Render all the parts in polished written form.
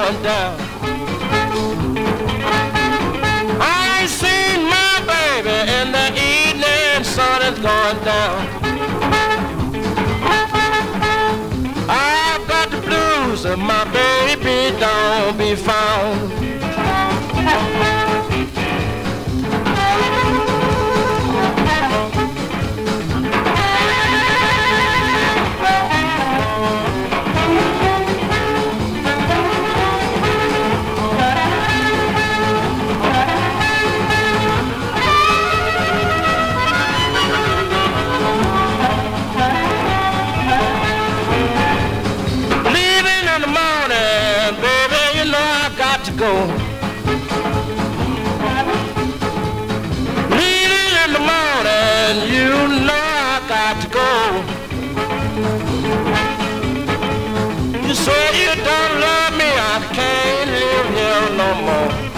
going down. I ain't seen my baby in the evening, sun is going down. I've got the blues and my baby don't be found. Go. Leaving in the morning, you know I got to go. You say you don't love me, I can't live here no more.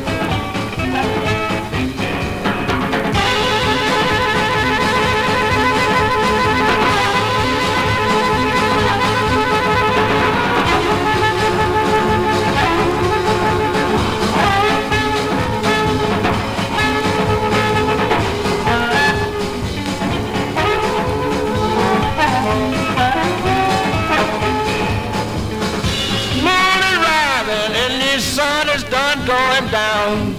Going down.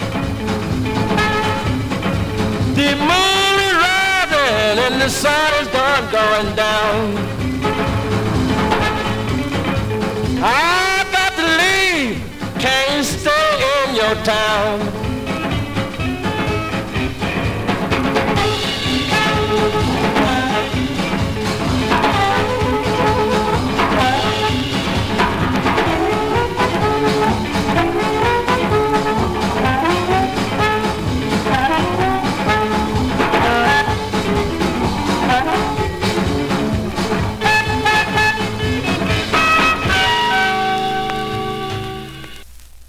The moon is rising and the sun is done going down. I got to leave, can't stay in your town.